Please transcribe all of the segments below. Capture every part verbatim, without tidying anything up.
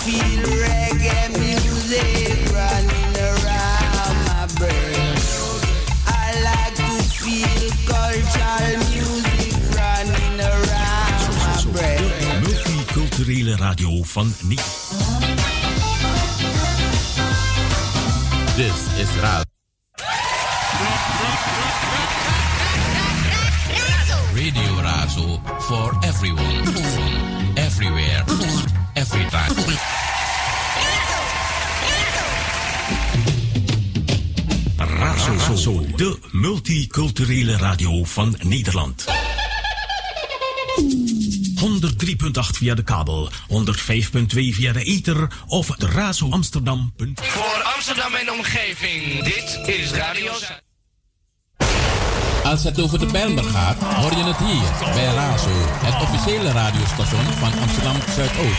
feel reggae music running around my brain. I like to feel cultural music running around my brain. De multiculturele radio van Niet. This is Razo. Radio Razo for everyone, everywhere, every time. Razo, de multiculturele radio van Nederland. honderd drie komma acht via de kabel, honderd vijf komma twee via de ether of de Razo Amsterdam. Voor Amsterdam en omgeving, dit is Radio. Als het over de Bijlmer gaat, hoor je het hier bij Razo, het officiële radiostation van Amsterdam Zuidoost.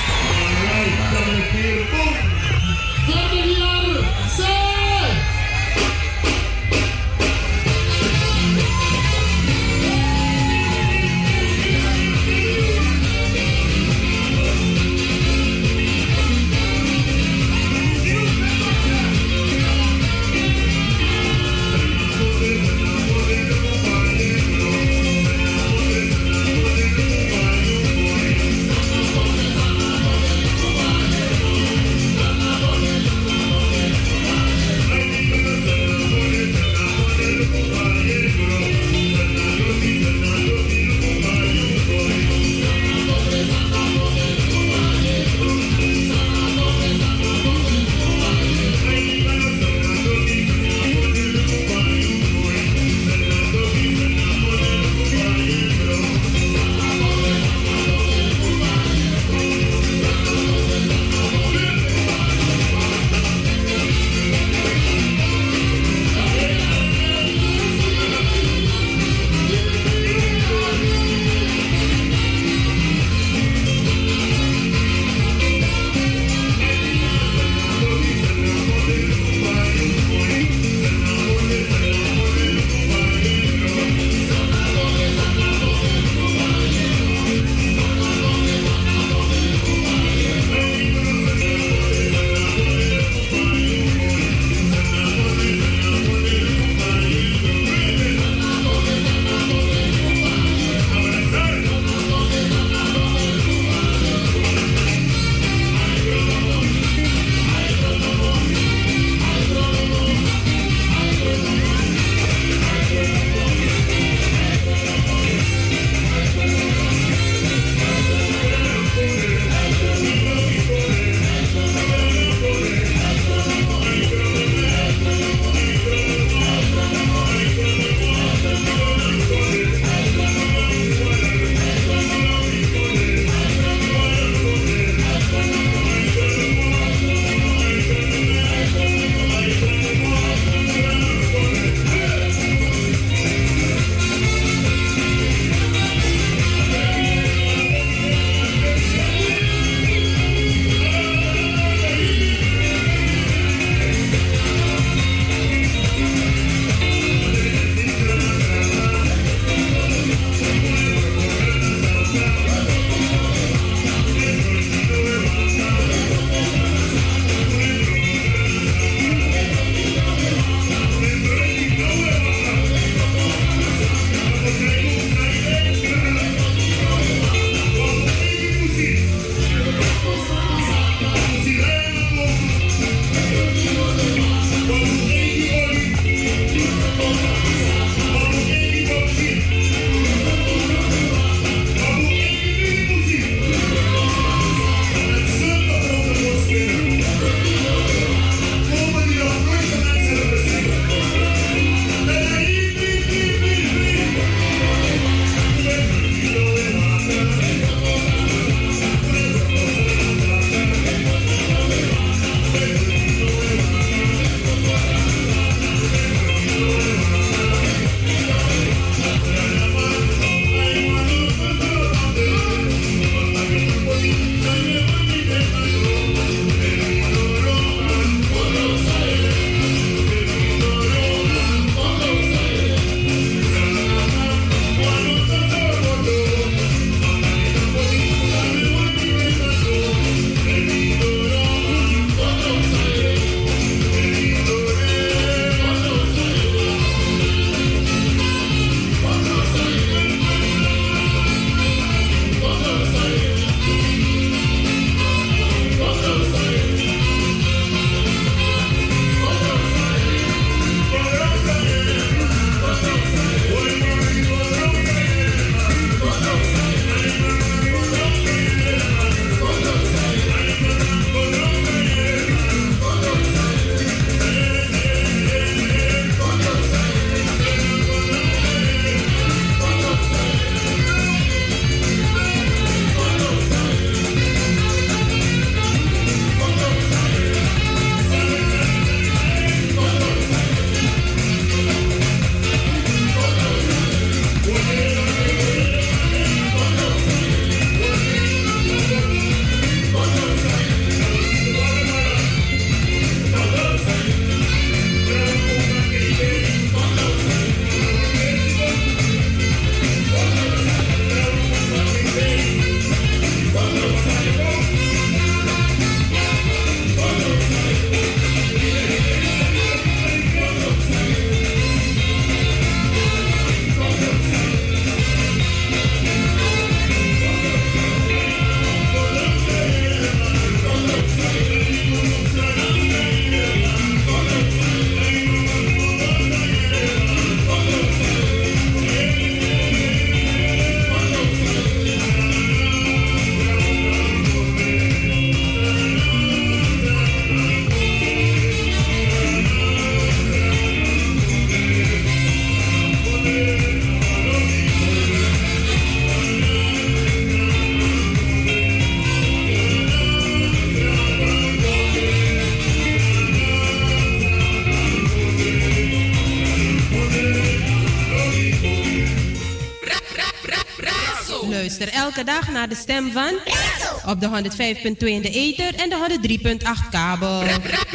Luister elke dag naar de stem van op de honderd vijf punt twee in de ether en de honderd drie punt acht kabel.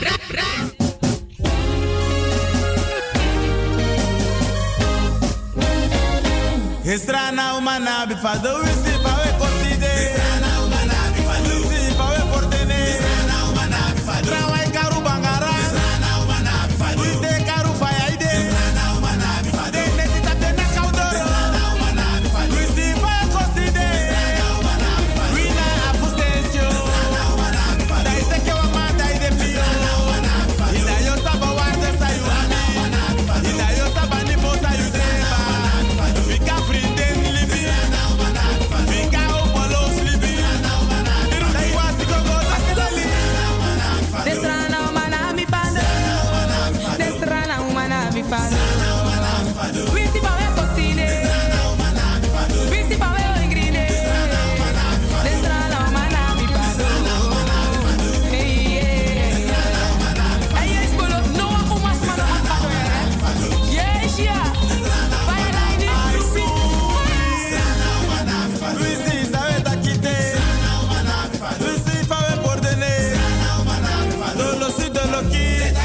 Estrana umana bifado wisi pawe koside. Estrana umana bifado wisi pawe portene. Estrana umana bifado. Trawai karu bangara. Estrana umana bifado. Wiste karu fayaide. Estrana umana bifado. Neti tate na kaudoro. Estrana umana bifado. Wisi pawe koside. Estrana umana bifado. Wina abustensio. Estrana umana bifado. Daite ke wama daide pio. Estrana umana bifado. Ida yo saba warte sayu ami. Estrana umana bifado. Ida yo saba ni mo sayu deba. Fika frinden libi. Estrana umana bifado. Fika opolos libi. Estrana umana bifado. Dai wasi gogo tasilali. Estrana umana bifado. Estrana umana bifado. Wisi pawe koside. Wisi pawe ingride. Estrana umana bifado. Hey yeah. Ay es bolo no wa umas mana bifado ya. Yes ya. Fire line it. Estrana umana bifado. Wisi sabe takite. Estrana umana bifado. Wisi pawe pordene. Estrana umana bifado. Dolo si dolo ki.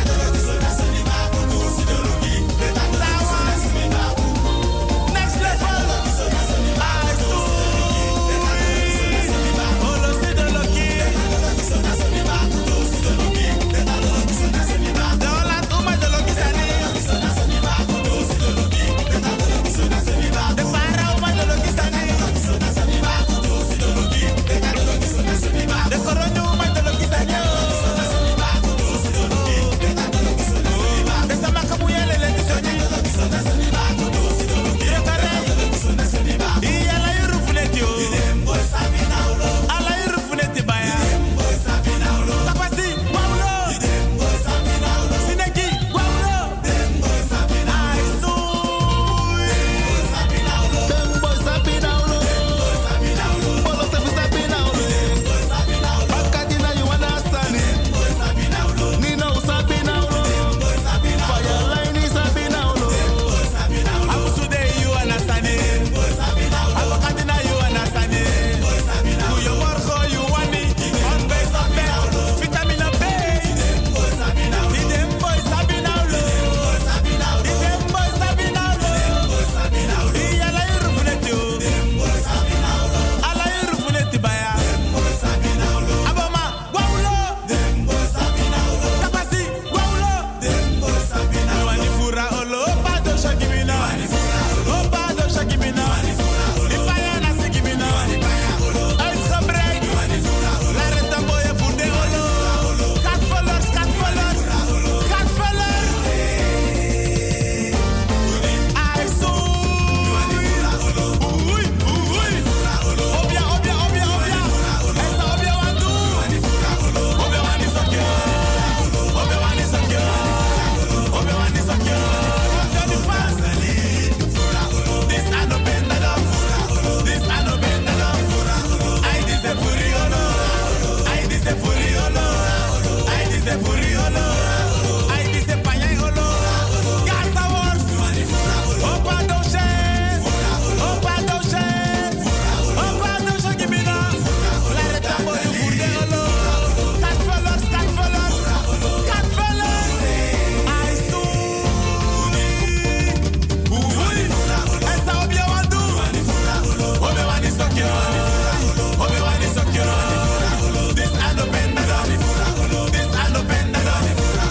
Next level. I saw. Dolo si dolo ki. Dola tuma dolo ki sani. De para uma dolo ki sani. De coronho uma dolo ki sani. De sama kamuyele le tisoni. Ire kare. I ala yuru funeti o. Ala yuru funeti baya. Tapasi, waulo. Sineki, waulo. Ai sui. Tembo sapinaulo. Polo sefi sapinaulo. Bakadina yuwana sani. Nino sapinaulo. Fire line is sapinaulo. Abusude yuwana sani. Abakadina yuwana sani. Kuyo morgo yuwani. Onbe sape. Vitamina B. Idembo sapinaulo. Idembo sapinaulo. Iyala yuru funeti o. Ala yuru funeti baya. Aboma, waulo. Tapasi, waulo. Wani fura olo, pado shakibina. Opado shakibina. Ipaya na sikibina. Uitgebreid. Lareta boye funde olo. Katvullers, katvullers. Katvullers. Ai sui. Ui, ui. Obia, obia, obia, obia. Esa obia wandu. Obia wani sokyo. Obia wani sokyo. Obia wani sokyo. Johnny Fans. This I no bend that up. This I no bend that up. I this a furiolo. I this a furiolo. I this a furiolo. I this a payolo. Gasa wars. Opa doche. Opa doche. Opa doche gibina. Lareta boy furiolo. Katvullers, katvullers. Katvullers. I sui. Ui. Esa obia wandu. Obia wani sokyo. Obia wani sokyo. This I no bend that up. This I no bend that up.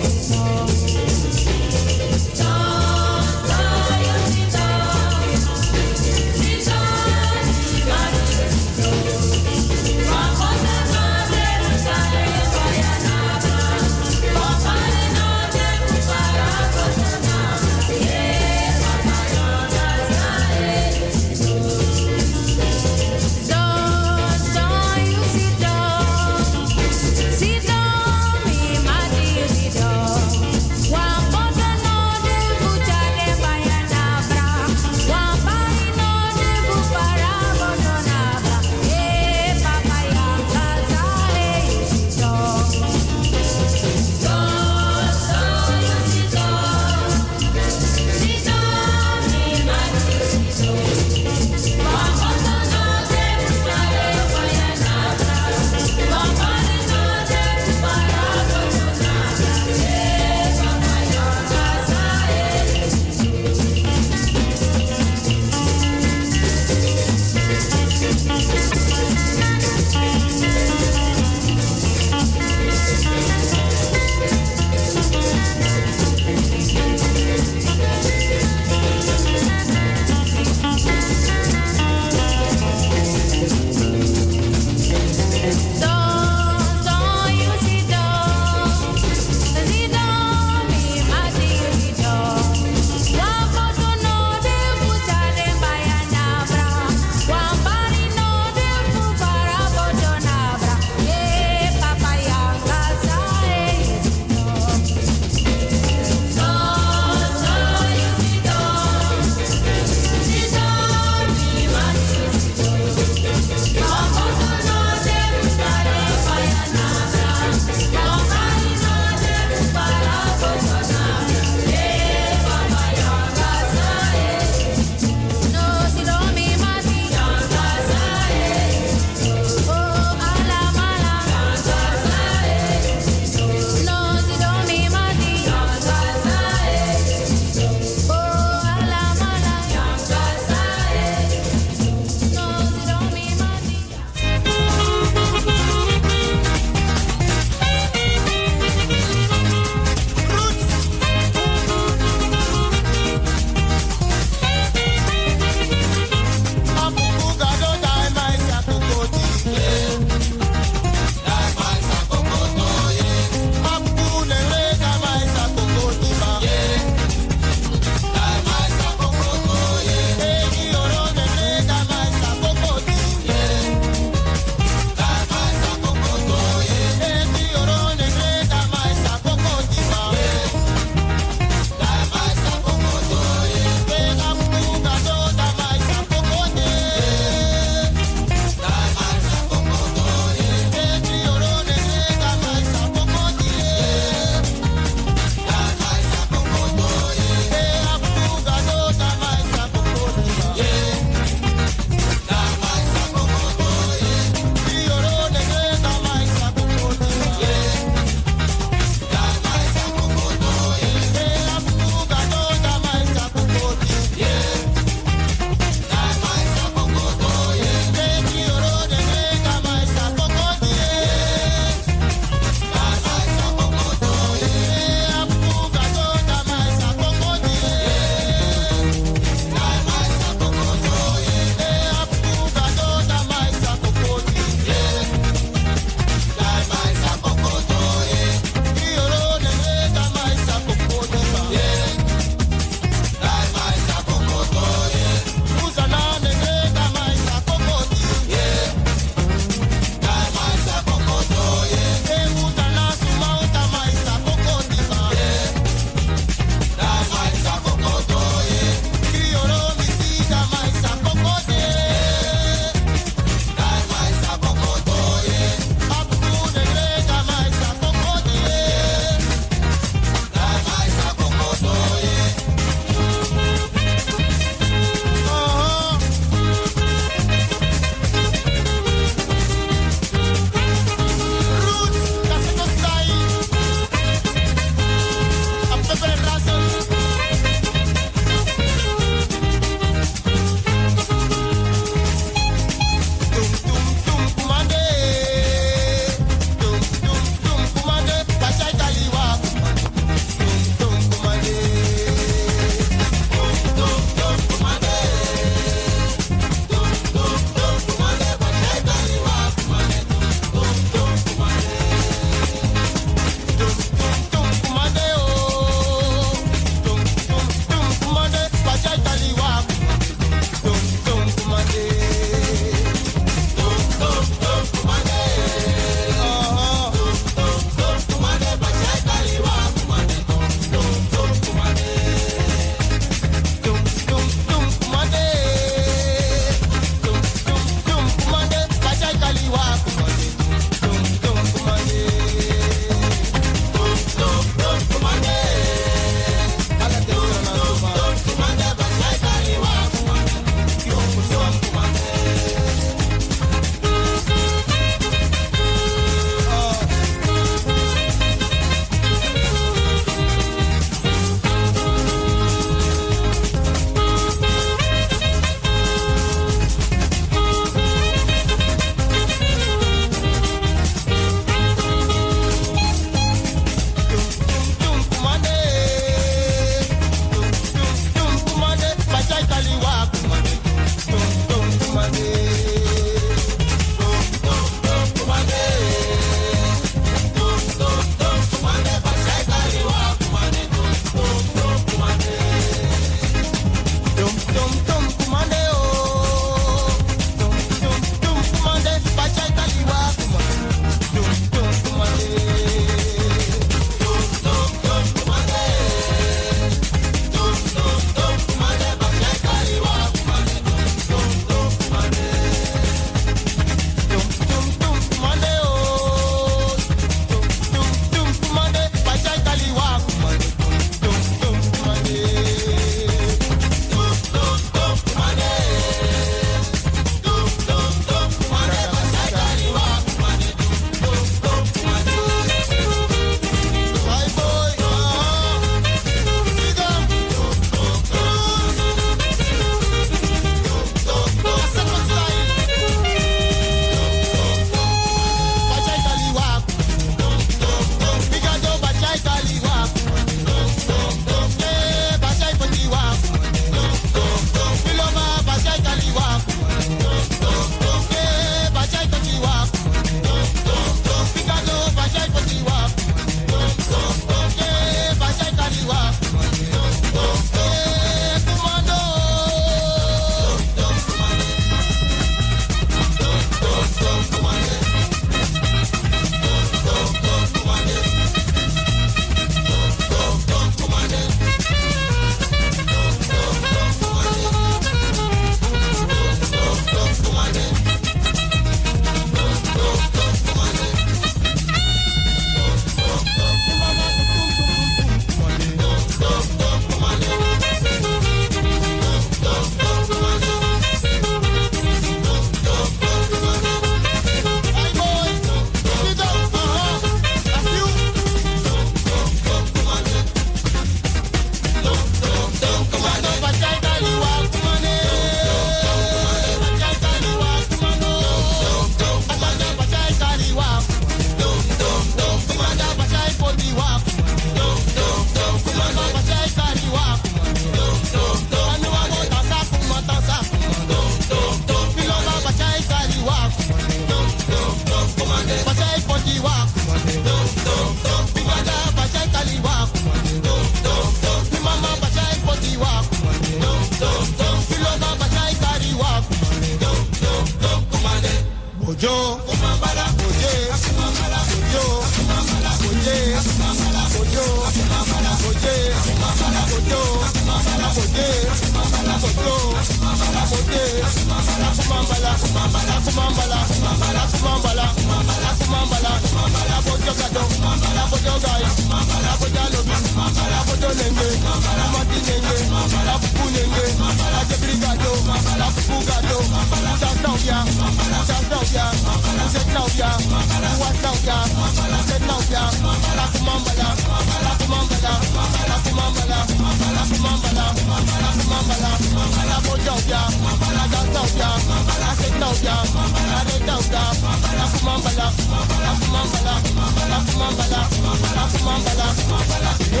kumambala, kumambala, kumambala, kumambala, bojo gado, bojo gai, bojo lobi, bojo nenge, mati nenge, pupu nenge, aje brigado, pupu gado, uta nauya, uta nauya, uta nauya, uwa nauya, uta nauya, kumambala, kumambala, kumambala, kumambala, kumambala, bojo ya, ada nauya, ase nauya, ada nauya, kumambala, kumambala, kumambala, kumambala, yo,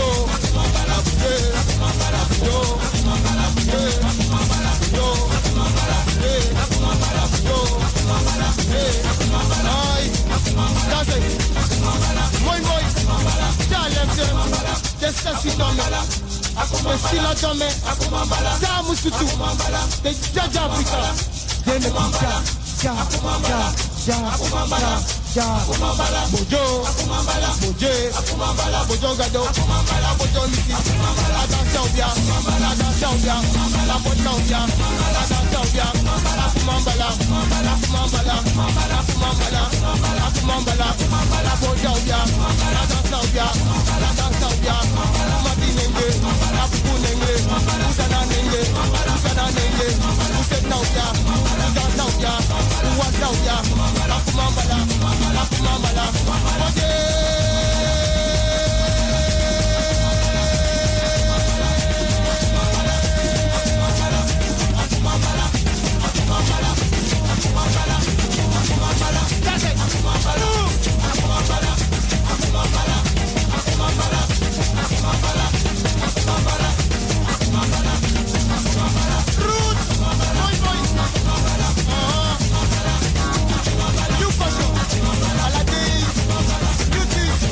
yo, yo, yo, ay, that's it. Moi, moi, tell them, just as you know me. We still a dome, da musutu, the judge Africa. Then the ja, ja, ja, ja, ja, ja, bojo, boje, bojo gado, bojo misi, ada saubia, ada saubia, la boja, ada saubia, kumambala, kumambala, kumambala, kumambala, la boja, ada saubia, ada saubia, mati nenge, apu nenge, usana nenge, usana nenge, usana nauya, usana nauya, uwa nauya, kumambala, kumambala, boje. You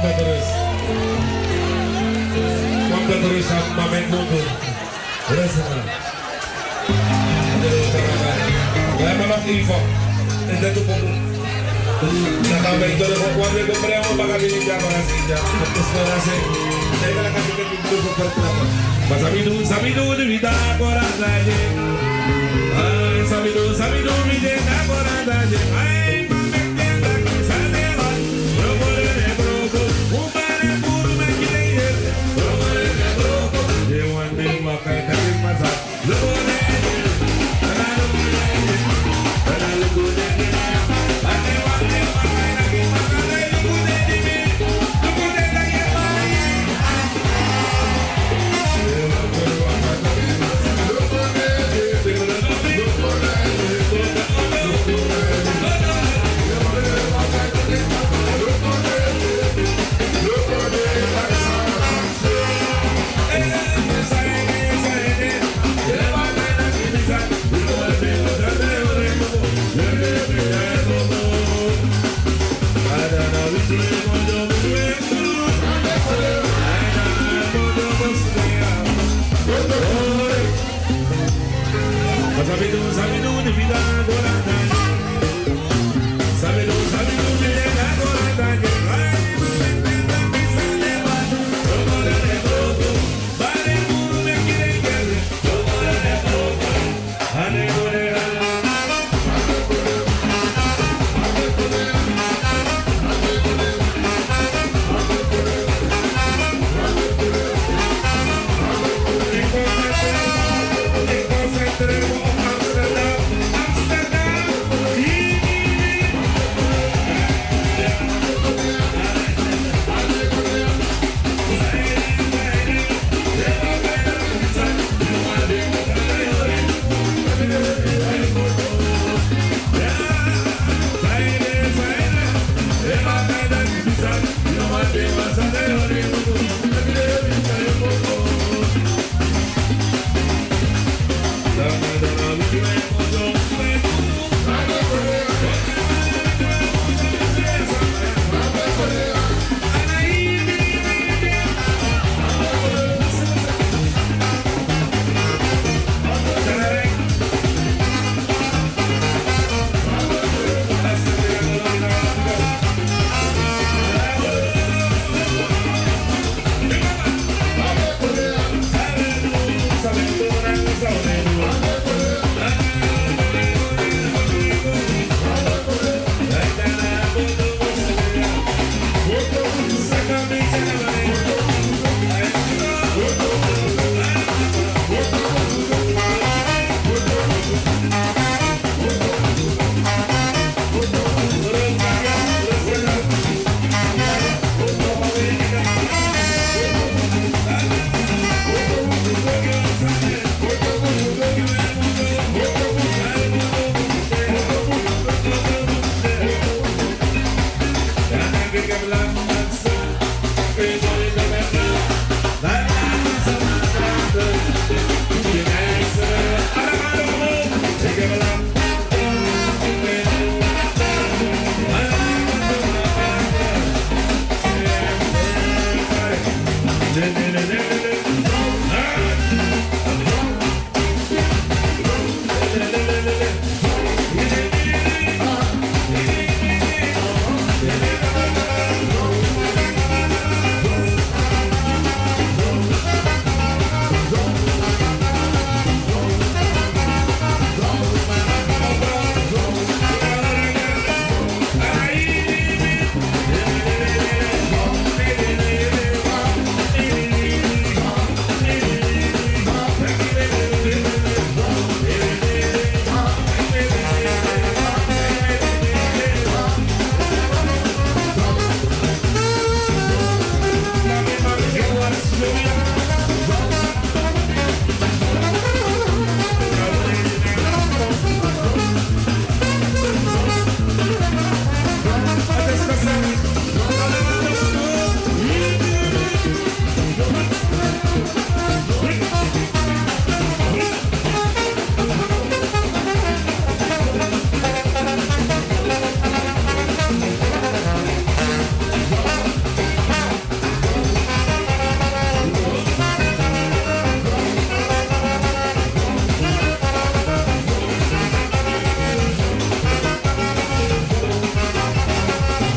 met rust. Kom met rust aan, maar mijn moeder. Rustig aan. We hebben nog even. En dat doe ik. Dan gaan we door de kwam weer brengen, maar gaan we niet gaan maar zien. Dat is wel als ik. Nee, dan gaan we niet doen voor vertrappen. Maar sabi doen, sabi doen de vida agora daje. Ah, sabi doen, sabi doen de vida agora daje. Ai, metendo a coisa nela. Procure de broco, o mar é puro, mas que nem ele. Procure de broco, eu andei uma carta de passar. Procure de Sabe do, sabe do, de vida agora tá. Sabe do, sabe do, de vida agora tá. Vai, tenta pensar levar. Procura de broco, vale puro, me quiere querer. Procura de broco, ane corera.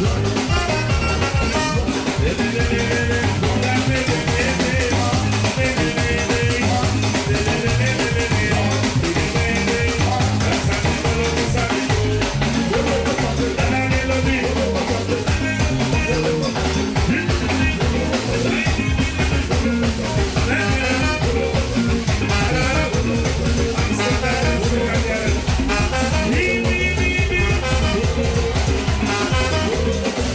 Thank you.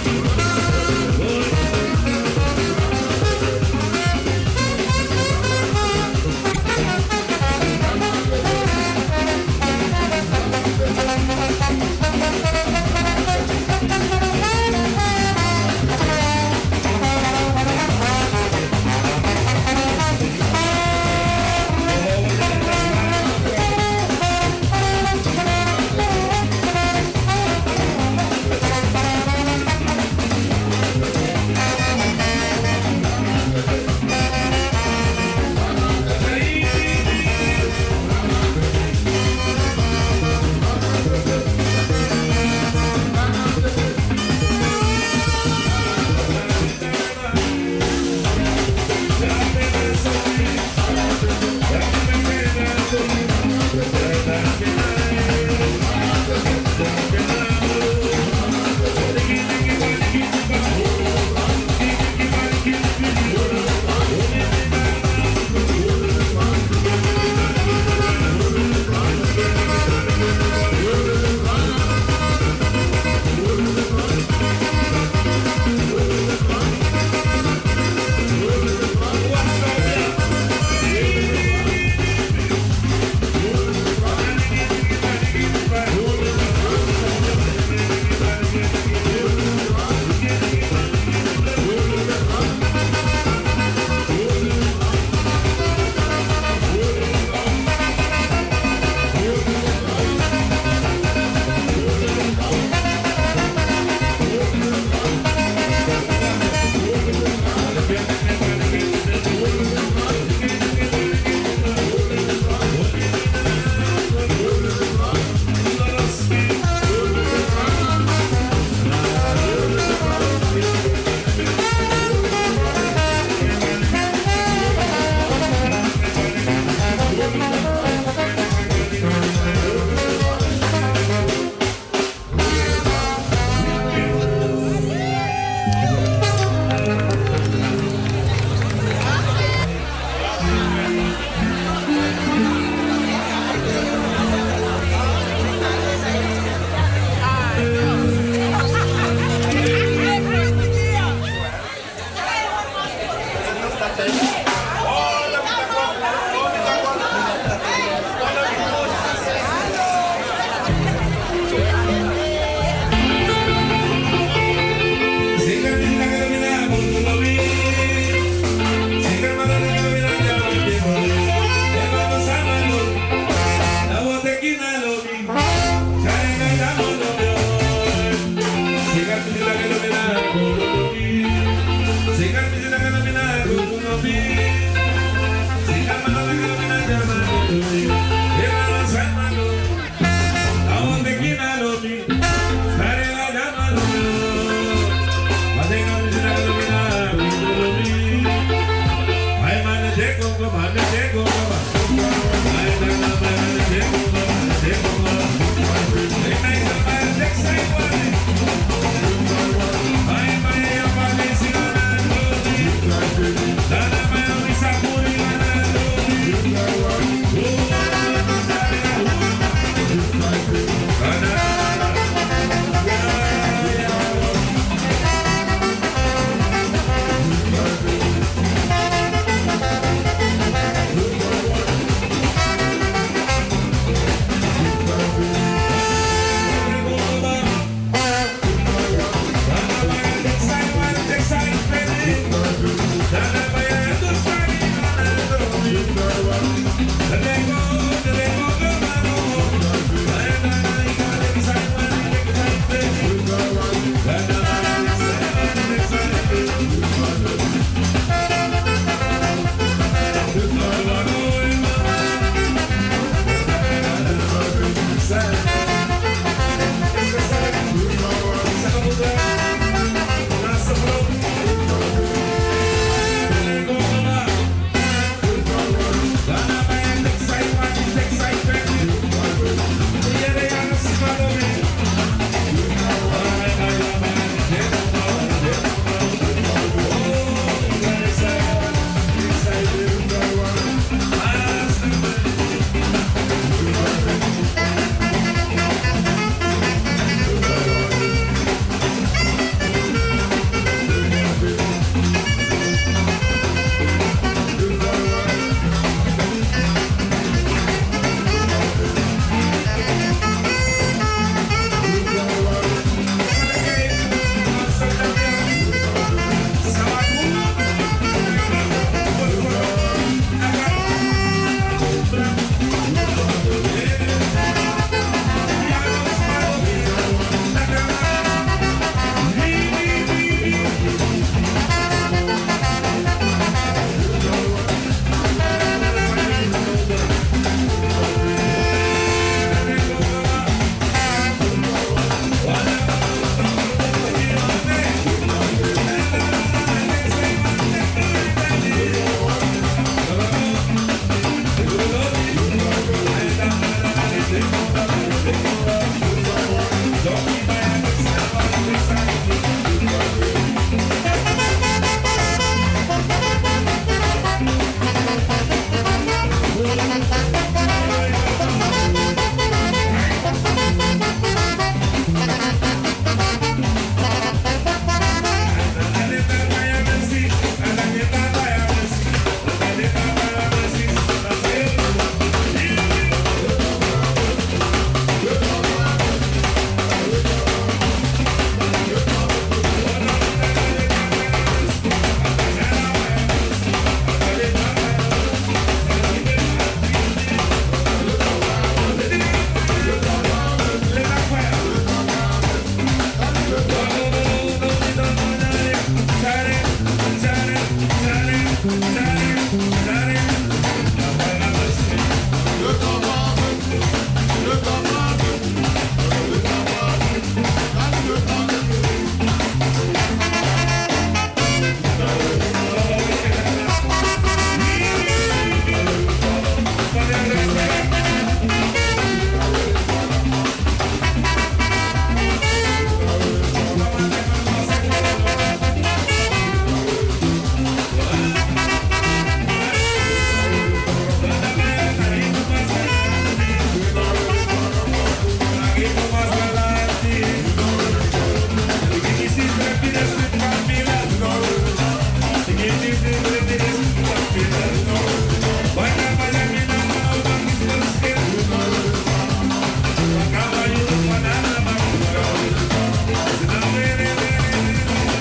Siga tu vida que no me da.